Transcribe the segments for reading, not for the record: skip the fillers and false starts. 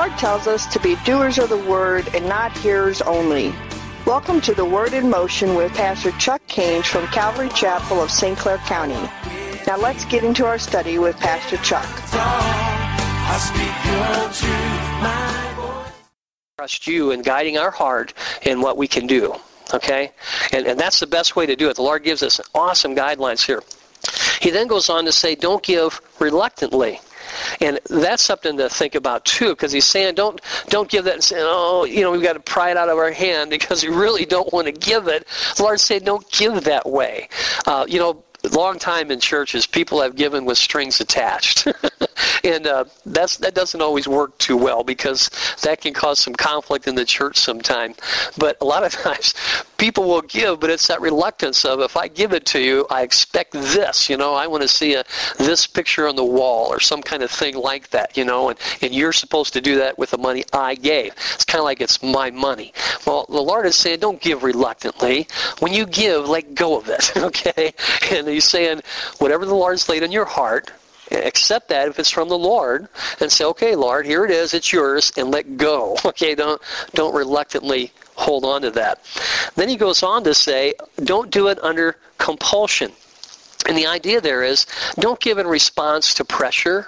Lord tells us to be doers of the Word and not hearers only. Welcome to the Word in Motion with Pastor Chuck Caines from Calvary Chapel of St. Clair County. Now let's get into our study with Pastor Chuck. Trust you in guiding our heart in what we can do, okay? And that's the best way to do it. The Lord gives us awesome guidelines here. He then goes on to say, don't give reluctantly. And that's something to think about too, because he's saying don't give that and say, we've got to pry it out of our hand because we really don't want to give it. The Lord said, don't give that way. Long time in churches, people have given with strings attached. And that doesn't always work too well because that can cause some conflict in the church sometime. But a lot of times people will give, but it's that reluctance of, if I give it to you, I expect this. I want to see this picture on the wall or some kind of thing like that, and you're supposed to do that with the money I gave. It's kind of like it's my money. Well, the Lord is saying, don't give reluctantly. When you give, let go of it, okay? And he's saying, whatever the Lord's laid on your heart, accept that if it's from the Lord and say, okay, Lord, here it is, it's yours, and let go. Okay, don't reluctantly hold on to that. Then he goes on to say, don't do it under compulsion. And the idea there is, don't give in response to pressure.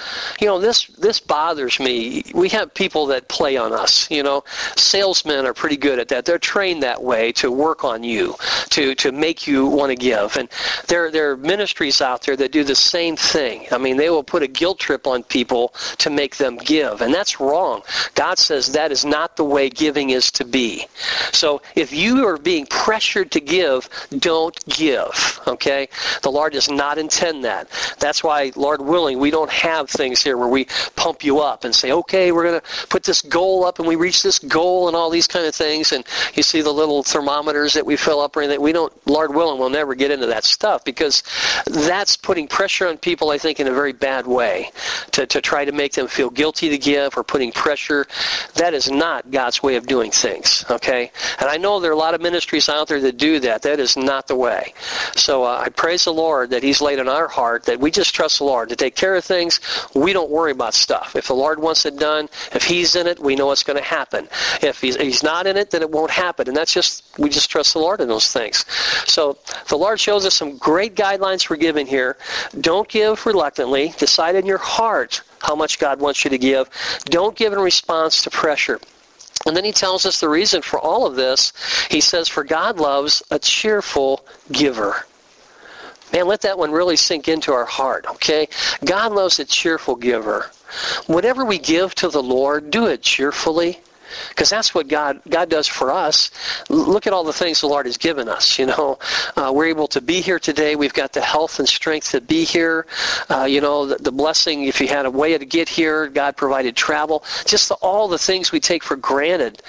This bothers me. We have people that play on us. Salesmen are pretty good at that. They're trained that way to work on you, to make you want to give. And there are ministries out there that do the same thing. I mean, they will put a guilt trip on people to make them give, and that's wrong. God says that is not the way giving is to be. So if you are being pressured to give, don't give, okay? The Lord does not intend that. That's why, Lord willing, we don't have things here where we pump you up and say, okay, we're going to put this goal up and we reach this goal and all these kind of things. And you see the little thermometers that we fill up or anything. We don't, Lord willing, we'll never get into that stuff because that's putting pressure on people, I think, in a very bad way to try to make them feel guilty to give or putting pressure. That is not God's way of doing things, okay? And I know there are a lot of ministries out there that do that. That is not the way. So I praise the Lord that He's laid on our heart that we just trust the Lord to take care of things. We don't worry about stuff. If the Lord wants it done, if He's in it, we know it's going to happen. If He's not in it, then it won't happen. And we just trust the Lord in those things. So the Lord shows us some great guidelines for giving here. Don't give reluctantly. Decide in your heart how much God wants you to give. Don't give in response to pressure. And then He tells us the reason for all of this. He says, for God loves a cheerful giver. Man, let that one really sink into our heart, okay? God loves a cheerful giver. Whatever we give to the Lord, do it cheerfully. Because that's what God does for us. Look at all the things the Lord has given us, We're able to be here today. We've got the health and strength to be here. The blessing, if you had a way to get here, God provided travel. Just all the things we take for granted,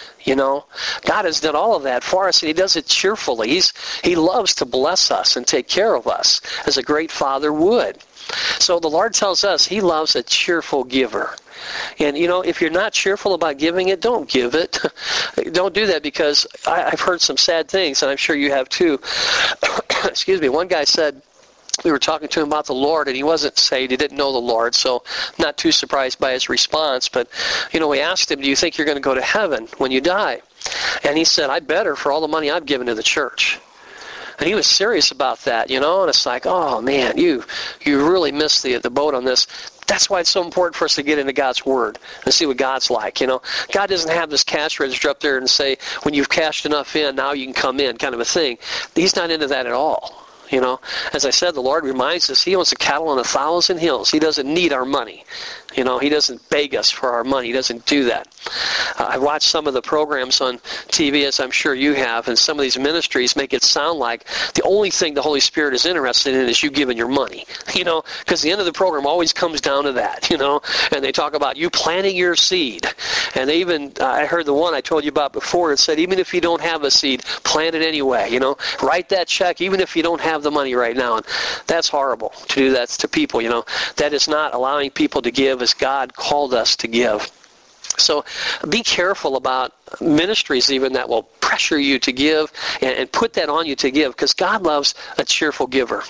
God has done all of that for us, and He does it cheerfully. He loves to bless us and take care of us, as a great Father would. So the Lord tells us He loves a cheerful giver. And, if you're not cheerful about giving it, don't give it. Don't do that, because I've heard some sad things, and I'm sure you have too. Excuse me. One guy said, we were talking to him about the Lord, and he wasn't saved. He didn't know the Lord, so I'm not too surprised by his response. But, we asked him, do you think you're going to go to heaven when you die? And he said, I better, for all the money I've given to the church. And he was serious about that, and it's like, oh, man, you really missed the boat on this. That's why it's so important for us to get into God's Word and see what God's like, God doesn't have this cash register up there and say, when you've cashed enough in, now you can come in, kind of a thing. He's not into that at all. As I said, the Lord reminds us He owns the cattle on 1,000 hills. He doesn't need our money. He doesn't beg us for our money. He doesn't do that. I've watched some of the programs on TV, as I'm sure you have, and some of these ministries make it sound like the only thing the Holy Spirit is interested in is you giving your money, because the end of the program always comes down to that, and they talk about you planting your seed. And they even, I heard the one I told you about before, it said, even if you don't have a seed, plant it anyway, write that check, even if you don't have the money right now. And that's horrible to do that to people, That is not allowing people to give as God called us to give. So be careful about ministries even that will pressure you to give and put that on you to give, because God loves a cheerful giver.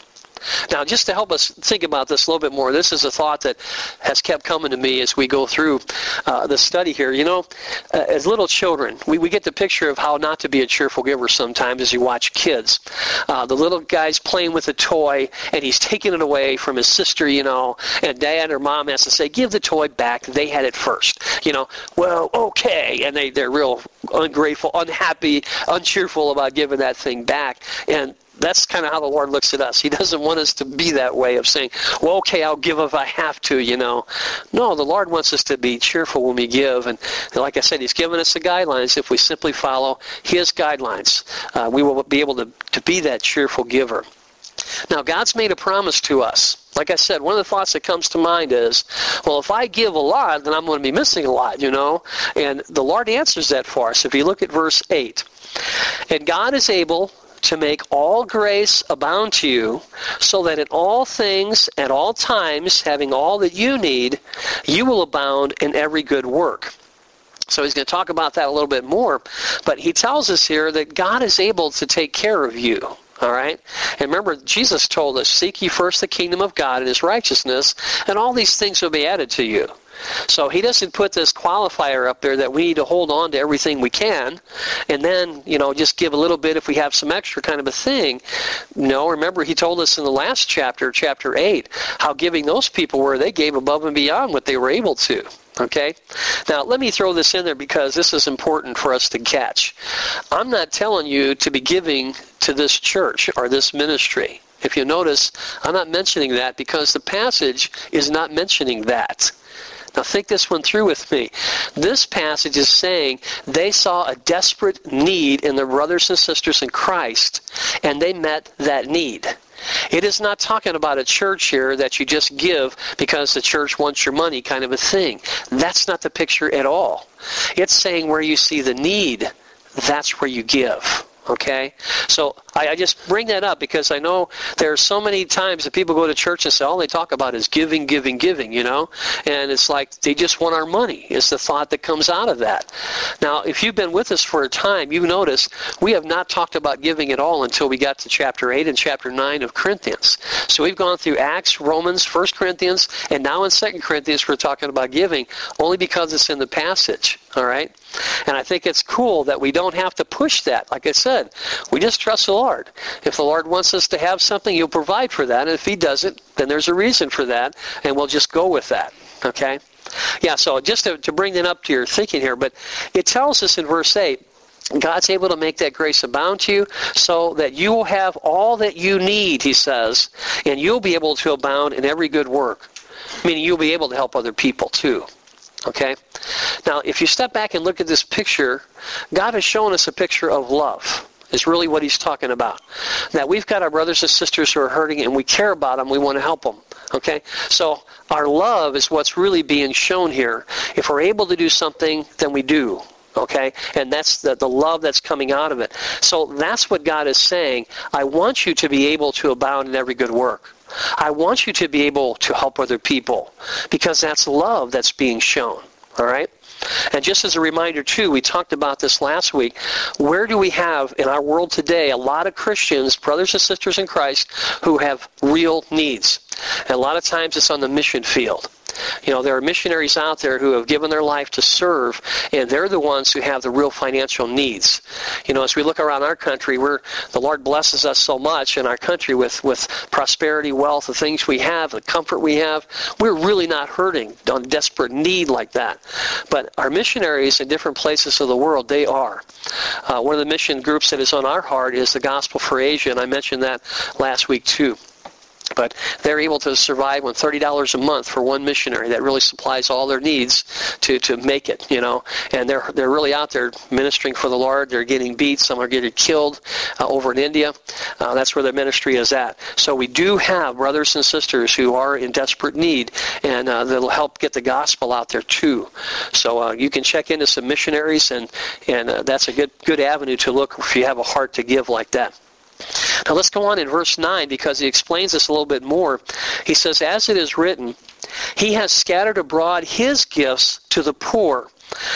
Now, just to help us think about this a little bit more, this is a thought that has kept coming to me as we go through the study here. You know, as little children, we get the picture of how not to be a cheerful giver sometimes as you watch kids. The little guy's playing with a toy, and he's taking it away from his sister, you know, and dad or mom has to say, give the toy back. They had it first. You know, well, okay. And they're real ungrateful, unhappy, uncheerful about giving that thing back. And that's kind of how the Lord looks at us. He doesn't want us to be that way of saying, well, okay, I'll give if I have to, you know. No, the Lord wants us to be cheerful when we give. And like I said, He's given us the guidelines. If we simply follow His guidelines, we will be able to be that cheerful giver. Now, God's made a promise to us. Like I said, one of the thoughts that comes to mind is, well, if I give a lot, then I'm going to be missing a lot, you know. And the Lord answers that for us. If you look at verse 8, and God is able to make all grace abound to you, so that in all things, at all times, having all that you need, you will abound in every good work. So he's going to talk about that a little bit more. But he tells us here that God is able to take care of you. All right? And remember, Jesus told us, seek ye first the kingdom of God and His righteousness, and all these things will be added to you. So He doesn't put this qualifier up there that we need to hold on to everything we can and then, you know, just give a little bit if we have some extra kind of a thing. No, remember He told us in the last chapter, chapter 8, how giving those people were, they gave above and beyond what they were able to. Okay? Now, let me throw this in there because this is important for us to catch. I'm not telling you to be giving to this church or this ministry. If you notice, I'm not mentioning that because the passage is not mentioning that. Now think this one through with me. This passage is saying they saw a desperate need in their brothers and sisters in Christ, and they met that need. It is not talking about a church here that you just give because the church wants your money kind of a thing. That's not the picture at all. It's saying where you see the need, that's where you give. Okay? So I just bring that up because I know there are so many times that people go to church and say all they talk about is giving, giving, giving, you know? And it's like they just want our money is the thought that comes out of that. Now, if you've been with us for a time, you notice we have not talked about giving at all until we got to chapter 8 and chapter 9 of Corinthians. So we've gone through Acts, Romans, 1 Corinthians, and now in 2 Corinthians we're talking about giving only because it's in the passage. All right? And I think it's cool that we don't have to push that. Like I said, we just trust the Lord. If the Lord wants us to have something, He'll provide for that. And if He doesn't, then there's a reason for that, and we'll just go with that. Okay? Yeah, so just to bring that up to your thinking here, but it tells us in verse 8, God's able to make that grace abound to you so that you will have all that you need, He says, and you'll be able to abound in every good work. Meaning you'll be able to help other people too. Okay? Now, if you step back and look at this picture, God has shown us a picture of love. Is really what He's talking about. That we've got our brothers and sisters who are hurting and we care about them, we want to help them. Okay? So our love is what's really being shown here. If we're able to do something, then we do. Okay? And that's the love that's coming out of it. So that's what God is saying. I want you to be able to abound in every good work. I want you to be able to help other people because that's love that's being shown. All right? And just as a reminder, too, we talked about this last week. Where do we have in our world today a lot of Christians, brothers and sisters in Christ, who have real needs? And a lot of times it's on the mission field. You know, there are missionaries out there who have given their life to serve, and they're the ones who have the real financial needs. You know, as we look around our country, the Lord blesses us so much in our country with prosperity, wealth, the things we have, the comfort we have. We're really not hurting on desperate need like that. But our missionaries in different places of the world, they are. One of the mission groups that is on our heart is the Gospel for Asia, and I mentioned that last week too. But they're able to survive on $30 a month for one missionary. That really supplies all their needs to make it, you know. And they're really out there ministering for the Lord. They're getting beat. Some are getting killed over in India. That's where their ministry is at. So we do have brothers and sisters who are in desperate need, and that'll help get the gospel out there too. So you can check into some missionaries, and that's a good avenue to look if you have a heart to give like that. Now let's go on in verse 9 because he explains this a little bit more. He says, as it is written, He has scattered abroad His gifts to the poor.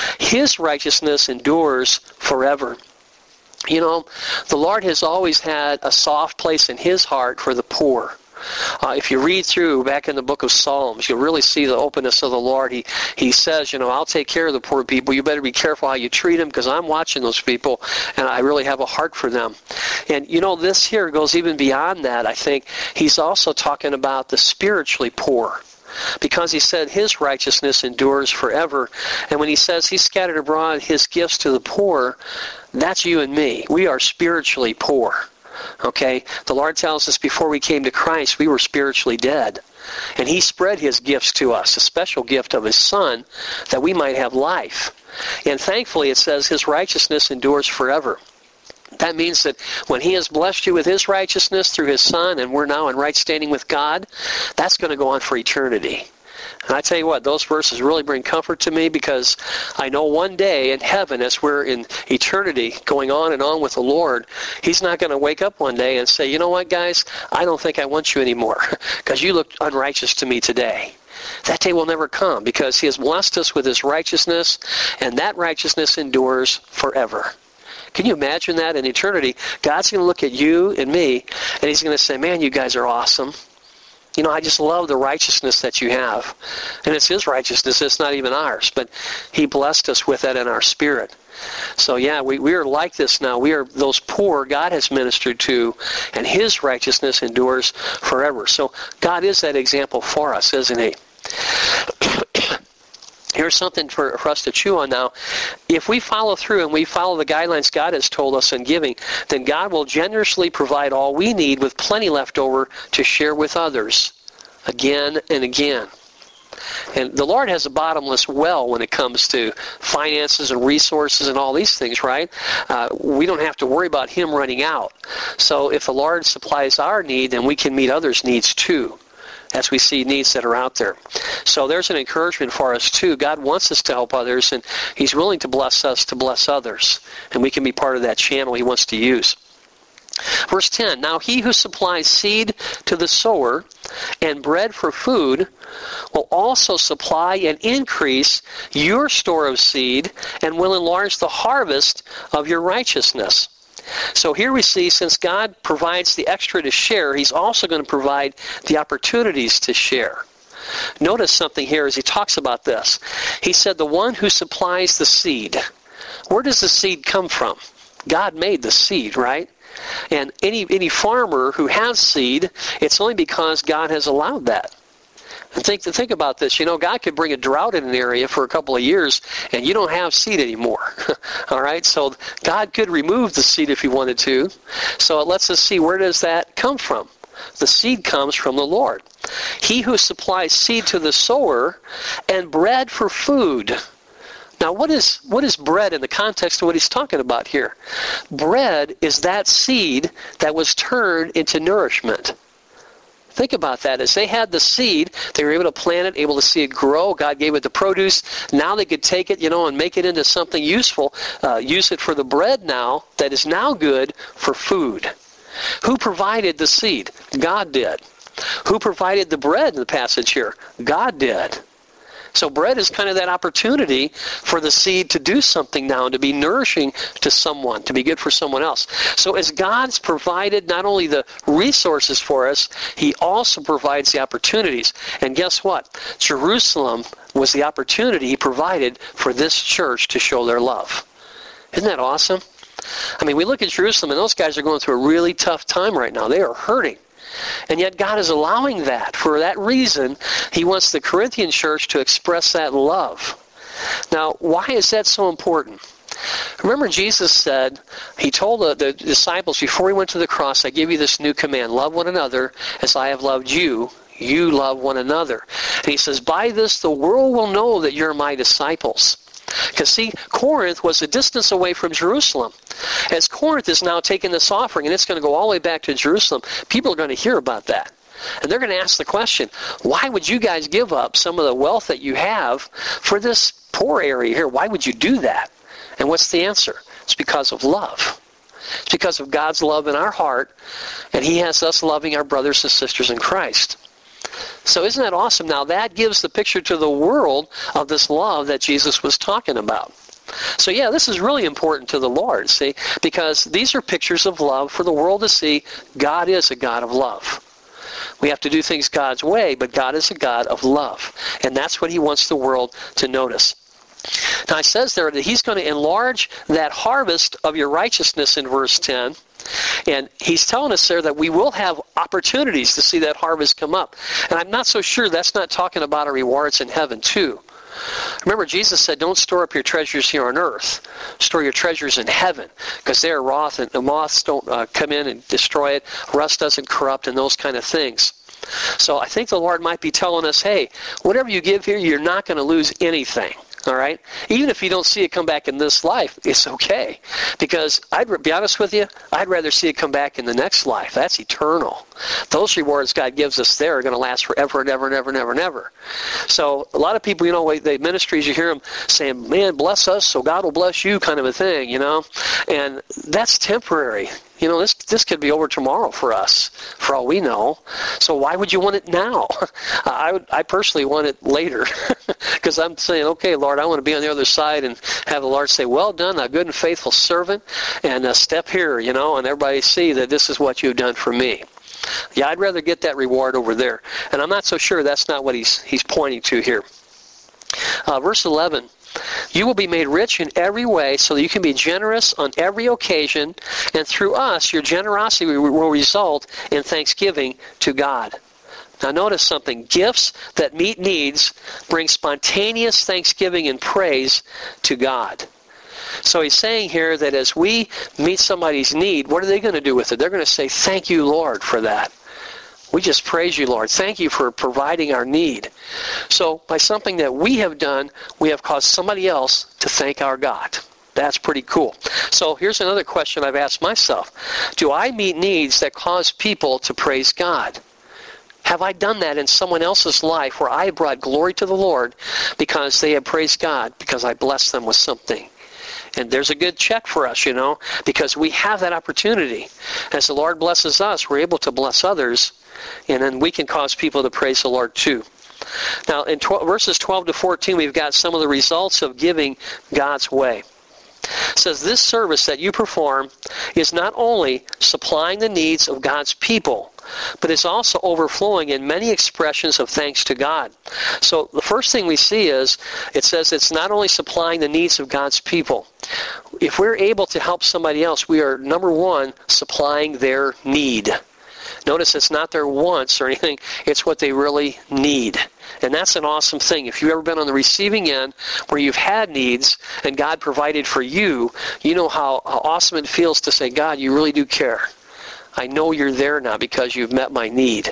His righteousness endures forever. You know, the Lord has always had a soft place in His heart for the poor. If you read through back in the book of Psalms, you'll really see the openness of the Lord. He says, I'll take care of the poor people. You better be careful how you treat them because I'm watching those people and I really have a heart for them. And this here goes even beyond that. I think he's also talking about the spiritually poor, because he said his righteousness endures forever. And when he says he scattered abroad his gifts to the poor, that's you and me. We are spiritually poor. Okay? The Lord tells us before we came to Christ, we were spiritually dead. And he spread his gifts to us, a special gift of his Son, that we might have life. And thankfully it says his righteousness endures forever. That means that when he has blessed you with his righteousness through his Son, and we're now in right standing with God, that's going to go on for eternity. And I tell you what, those verses really bring comfort to me, because I know one day in heaven, as we're in eternity going on and on with the Lord, he's not going to wake up one day and say, you know what, guys, I don't think I want you anymore because you looked unrighteous to me today. That day will never come, because he has blessed us with his righteousness, and that righteousness endures forever. Can you imagine that in eternity? God's going to look at you and me, and he's going to say, man, you guys are awesome. I just love the righteousness that you have. And it's his righteousness. It's not even ours. But he blessed us with that in our spirit. So yeah, we are like this now. We are those poor God has ministered to, and his righteousness endures forever. So God is that example for us, isn't he? Here's something for us to chew on now. If we follow through and we follow the guidelines God has told us in giving, then God will generously provide all we need with plenty left over to share with others again and again. And the Lord has a bottomless well when it comes to finances and resources and all these things, right? We don't have to worry about him running out. So if the Lord supplies our need, then we can meet others' needs too, as we see needs that are out there. So there's an encouragement for us too. God wants us to help others, and he's willing to bless us to bless others. And we can be part of that channel he wants to use. Verse 10, now he who supplies seed to the sower and bread for food will also supply and increase your store of seed and will enlarge the harvest of your righteousness. So here we see, since God provides the extra to share, he's also going to provide the opportunities to share. Notice something here as he talks about this. He said the one who supplies the seed. Where does the seed come from? God made the seed, right? And any farmer who has seed, it's only because God has allowed that. And think about this. God could bring a drought in an area for a couple of years, and you don't have seed anymore. All right? So God could remove the seed if he wanted to. So it lets us see, where does that come from? The seed comes from the Lord. He who supplies seed to the sower and bread for food. Now, what is bread in the context of what he's talking about here? Bread is that seed that was turned into nourishment. Think about that. As they had the seed, they were able to plant it, able to see it grow. God gave it the produce. Now they could take it, and make it into something useful. Use it for the bread now that is now good for food. Who provided the seed? God did. Who provided the bread in the passage here? God did. So bread is kind of that opportunity for the seed to do something now, to be nourishing to someone, to be good for someone else. So as God's provided not only the resources for us, he also provides the opportunities. And guess what? Jerusalem was the opportunity he provided for this church to show their love. Isn't that awesome? I mean, we look at Jerusalem, and those guys are going through a really tough time right now. They are hurting. And yet God is allowing that. For that reason, he wants the Corinthian church to express that love. Now, why is that so important? Remember, Jesus said, he told the disciples before he went to the cross, I give you this new command, love one another as I have loved you. You love one another. And he says, by this the world will know that you're my disciples. Because see, Corinth was a distance away from Jerusalem. As Corinth is now taking this offering, and it's going to go all the way back to Jerusalem, people are going to hear about that. And they're going to ask the question, why would you guys give up some of the wealth that you have for this poor area here? Why would you do that? And what's the answer? It's because of love. It's because of God's love in our heart, and he has us loving our brothers and sisters in Christ. So isn't that awesome? Now that gives the picture to the world of this love that Jesus was talking about. So yeah, this is really important to the Lord, see, because these are pictures of love for the world to see God is a God of love. We have to do things God's way, but God is a God of love. And that's what he wants the world to notice. Now, it says there that he's going to enlarge that harvest of your righteousness in verse 10. And he's telling us there that we will have opportunities to see that harvest come up. And I'm not so sure that's not talking about our rewards in heaven, too. Remember, Jesus said, don't store up your treasures here on earth. Store your treasures in heaven, because there wrath and the moths don't come in and destroy it. Rust doesn't corrupt and those kind of things. So I think the Lord might be telling us, hey, whatever you give here, you're not going to lose anything. All right? Even if you don't see it come back in this life, it's okay. Because I'd be honest with you, I'd rather see it come back in the next life. That's eternal. Those rewards God gives us there are going to last forever and ever and ever and ever and ever. So a lot of people, the ministries, you hear them saying, man, bless us so God will bless you, kind of a thing, And that's temporary. This could be over tomorrow for us, for all we know. So why would you want it now? I personally want it later, because I'm saying, okay, Lord, I want to be on the other side and have the Lord say, well done, thou good and faithful servant, and step here, and everybody see that this is what you've done for me. Yeah, I'd rather get that reward over there. And I'm not so sure that's not what he's pointing to here. Verse 11. You will be made rich in every way so that you can be generous on every occasion, and through us your generosity will result in thanksgiving to God. Now notice something. Gifts that meet needs bring spontaneous thanksgiving and praise to God. So he's saying here that as we meet somebody's need, what are they going to do with it? They're going to say, thank you, Lord, for that. We just praise you, Lord. Thank you for providing our need. So by something that we have done, we have caused somebody else to thank our God. That's pretty cool. So here's another question I've asked myself. Do I meet needs that cause people to praise God? Have I done that in someone else's life where I brought glory to the Lord because they have praised God, because I blessed them with something? And there's a good check for us, because we have that opportunity. As the Lord blesses us, we're able to bless others, and then we can cause people to praise the Lord too. Now, in verses 12 to 14, we've got some of the results of giving God's way. It says, this service that you perform is not only supplying the needs of God's people, but it's also overflowing in many expressions of thanks to God. So the first thing we see is, it says it's not only supplying the needs of God's people. If we're able to help somebody else, we are, number one, supplying their need. Notice it's not their wants or anything, it's what they really need. And that's an awesome thing. If you've ever been on the receiving end where you've had needs and God provided for you, you know how awesome it feels to say, God, you really do care. I know you're there now because you've met my need.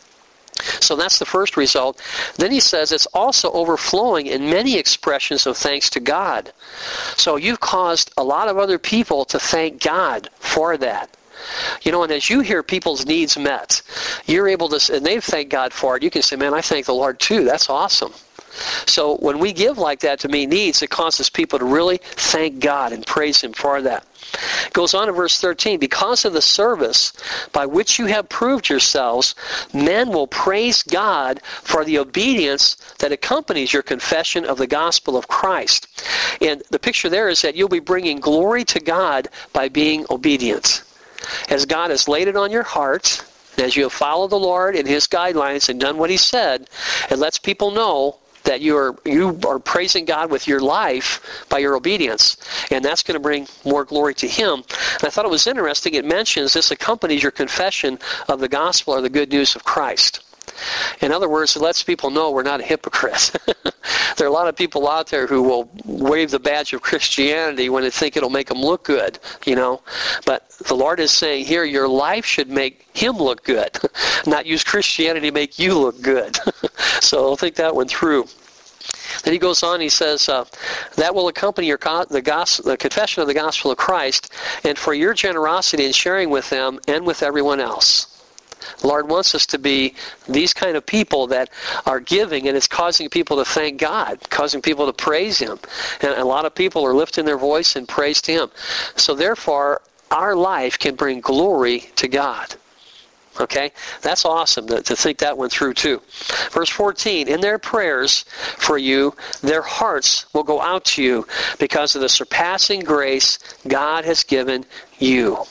So that's the first result. Then he says it's also overflowing in many expressions of thanks to God. So you've caused a lot of other people to thank God for that. And as you hear people's needs met, you're able to, and they've thanked God for it, you can say, man, I thank the Lord too. That's awesome. So when we give like that to meet needs, it causes people to really thank God and praise Him for that. It goes on in verse 13, because of the service by which you have proved yourselves, men will praise God for the obedience that accompanies your confession of the gospel of Christ. And the picture there is that you'll be bringing glory to God by being obedient. As God has laid it on your heart, as you have followed the Lord in His guidelines and done what He said, it lets people know that you are praising God with your life by your obedience. And that's going to bring more glory to Him. And I thought it was interesting, it mentions this accompanies your confession of the gospel or the good news of Christ. In other words, it lets people know we're not a hypocrite. There are a lot of people out there who will wave the badge of Christianity when they think it'll make them look good, But the Lord is saying here, your life should make Him look good, not use Christianity to make you look good. So I'll think that one through. Then he goes on, he says, that will accompany the confession of the gospel of Christ, and for your generosity in sharing with them and with everyone else. The Lord wants us to be these kind of people that are giving, and it's causing people to thank God, causing people to praise Him. And a lot of people are lifting their voice in praise to Him. So therefore, our life can bring glory to God. Okay? That's awesome to think that one through too. Verse 14, in their prayers for you, their hearts will go out to you because of the surpassing grace God has given you.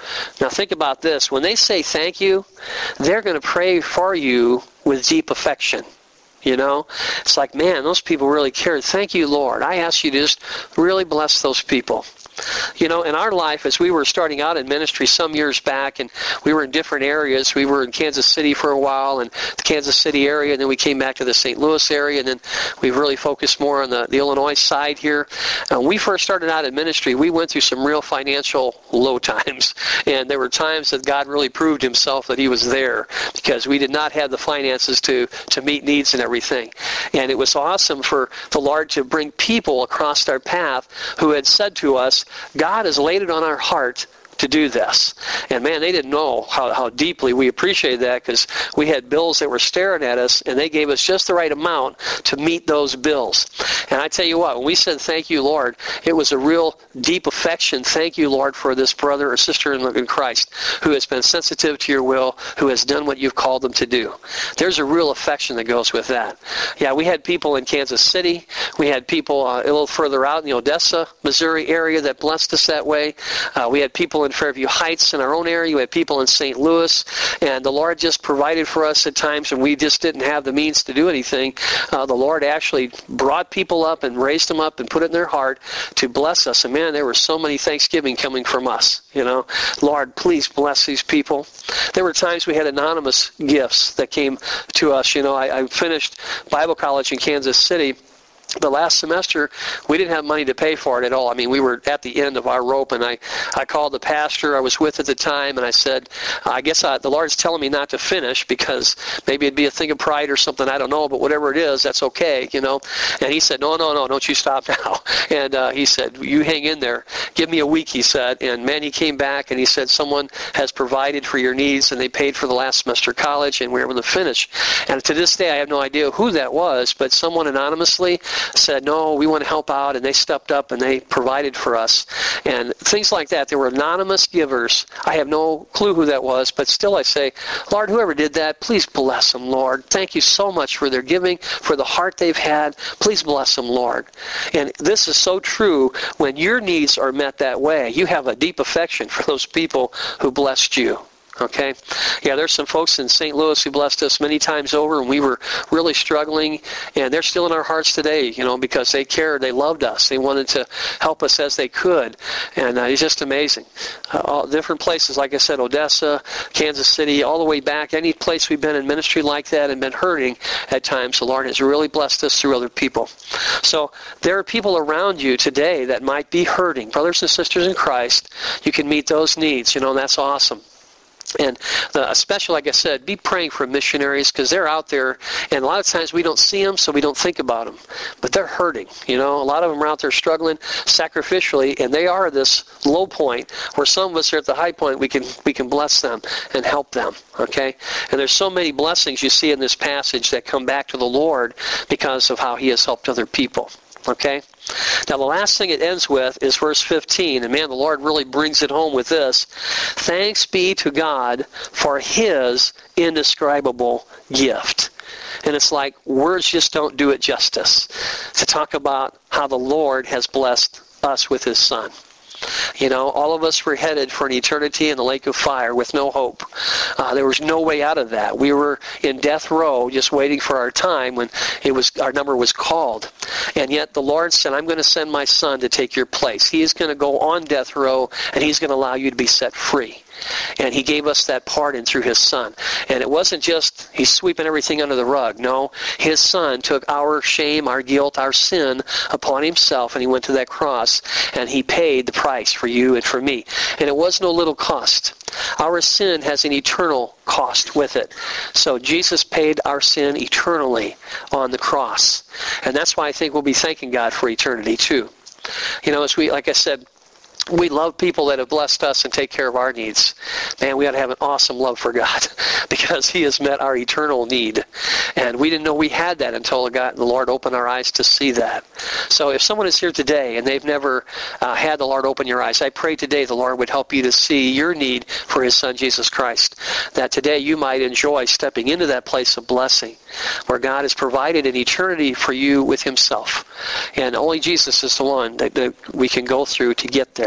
Now think about this. When they say thank you, they're going to pray for you with deep affection. You know, it's like, man, those people really cared. Thank you, Lord. I ask you to just really bless those people. You know, in our life, as we were starting out in ministry some years back, and we were in different areas. We were in Kansas City for a while, and the Kansas City area, and then we came back to the St. Louis area, and then we really focused more on the Illinois side here. When we first started out in ministry, we went through some real financial low times, and there were times that God really proved himself that he was there, because we did not have the finances to meet needs and everything. And it was awesome for the Lord to bring people across our path who had said to us, God has laid it on our heart to do this. And man, they didn't know how deeply we appreciated that, because we had bills that were staring at us, and they gave us just the right amount to meet those bills. And I tell you what, when we said thank you, Lord, it was a real deep affection. Thank you, Lord, for this brother or sister in Christ who has been sensitive to your will, who has done what you've called them to do. There's a real affection that goes with that. Yeah, we had people in Kansas City. We had people a little further out in the Odessa, Missouri area that blessed us that way. We had people in Fairview Heights in our own area. We had people in St. Louis, and the Lord just provided for us at times when we just didn't have the means to do anything. The Lord actually brought people up and raised them up and put it in their heart to bless us. And man, there were so many Thanksgiving coming from us. You know, Lord, please bless these people. There were times we had anonymous gifts that came to us. You know, I finished Bible college in Kansas City. The last semester, we didn't have money to pay for it at all. I mean, we were at the end of our rope, and I called the pastor I was with at the time, and I said, I guess the Lord's telling me not to finish, because maybe it'd be a thing of pride or something, I don't know, but whatever it is, that's okay, you know. And he said, no, don't you stop now. And he said, you hang in there. Give me a week, he said. And man, he came back, and he said, someone has provided for your needs, and they paid for the last semester of college, and we were able to finish. And to this day, I have no idea who that was, but someone anonymously said, no, we want to help out, and they stepped up and they provided for us. And things like that. There were anonymous givers. I have no clue who that was, but still I say, Lord, whoever did that, please bless them, Lord. Thank you so much for their giving, for the heart they've had. Please bless them, Lord. And this is so true. When your needs are met that way, you have a deep affection for those people who blessed you. Okay? Yeah, there's some folks in St. Louis who blessed us many times over, and we were really struggling, and they're still in our hearts today, you know, because they cared, they loved us, they wanted to help us as they could, and it's just amazing. All different places, like I said, Odessa, Kansas City, all the way back, any place we've been in ministry like that and been hurting at times, the Lord has really blessed us through other people. So there are people around you today that might be hurting. Brothers and sisters in Christ, you can meet those needs, you know, and that's awesome. And especially, like I said, be praying for missionaries, because they're out there, and a lot of times we don't see them, so we don't think about them. But they're hurting. You know, a lot of them are out there struggling sacrificially, and they are this low point where some of us are at the high point. We can bless them and help them. Okay? And there's so many blessings you see in this passage that come back to the Lord because of how He has helped other people. Okay? Now, the last thing it ends with is verse 15. And man, the Lord really brings it home with this. Thanks be to God for His indescribable gift. And it's like words just don't do it justice to talk about how the Lord has blessed us with His Son. You know, all of us were headed for an eternity in the lake of fire with no hope. There was no way out of that. We were in death row just waiting for our time when our number was called. And yet the Lord said, I'm going to send my Son to take your place. He is going to go on death row, and He's going to allow you to be set free. And He gave us that pardon through His Son. And it wasn't just He's sweeping everything under the rug. No, His Son took our shame, our guilt, our sin upon Himself, and He went to that cross, and He paid the price for you and for me. And it was no little cost. Our sin has an eternal cost with it. So Jesus paid our sin eternally on the cross. And that's why I think we'll be thanking God for eternity too. You know, as like I said, we love people that have blessed us and take care of our needs. Man, we ought to have an awesome love for God because He has met our eternal need. And we didn't know we had that until the Lord opened our eyes to see that. So if someone is here today and they've never had the Lord open your eyes, I pray today the Lord would help you to see your need for His Son, Jesus Christ. That today you might enjoy stepping into that place of blessing where God has provided an eternity for you with Himself. And only Jesus is the one that we can go through to get there.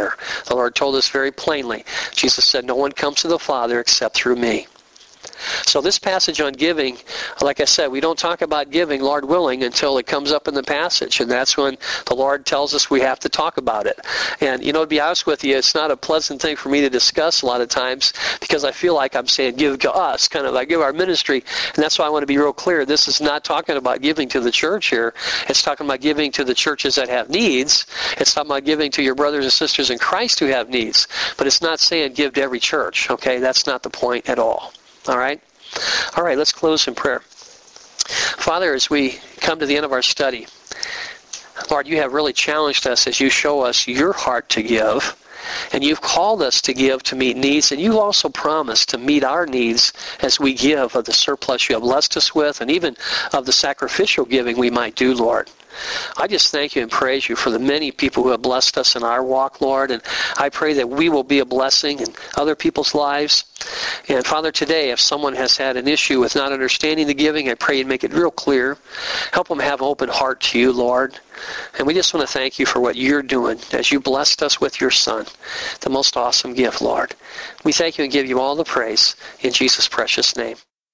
Father. The Lord told us very plainly. Jesus said, no one comes to the Father except through me. So this passage on giving, like I said, we don't talk about giving, Lord willing, until it comes up in the passage. And that's when the Lord tells us we have to talk about it. And, to be honest with you, it's not a pleasant thing for me to discuss a lot of times because I feel like I'm saying give to us, kind of like give our ministry. And that's why I want to be real clear. This is not talking about giving to the church here. It's talking about giving to the churches that have needs. It's talking about giving to your brothers and sisters in Christ who have needs. But it's not saying give to every church, okay? That's not the point at all. All right? All right, let's close in prayer. Father, as we come to the end of our study, Lord, you have really challenged us as you show us your heart to give. And you've called us to give to meet needs, and you've also promised to meet our needs as we give of the surplus you have blessed us with, and even of the sacrificial giving we might do, Lord. I just thank you and praise you for the many people who have blessed us in our walk, Lord, and I pray that we will be a blessing in other people's lives. And Father, today, if someone has had an issue with not understanding the giving, I pray you'd make it real clear. Help them have an open heart to you, Lord. And we just want to thank you for what you're doing as you blessed us with your Son, the most awesome gift, Lord. We thank you and give you all the praise in Jesus' precious name.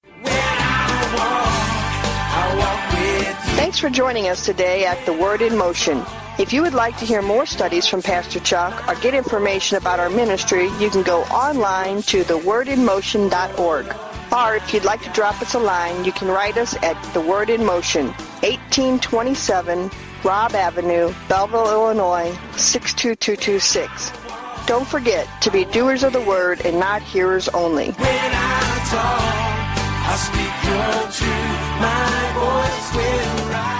Thanks for joining us today at The Word in Motion. If you would like to hear more studies from Pastor Chuck or get information about our ministry, you can go online to thewordinmotion.org. Or if you'd like to drop us a line, you can write us at The Word in Motion, 1827 Robb Avenue, Belleville, Illinois, 62226. Don't forget to be doers of the Word and not hearers only. When I talk, I speak your truth, my voice will rise.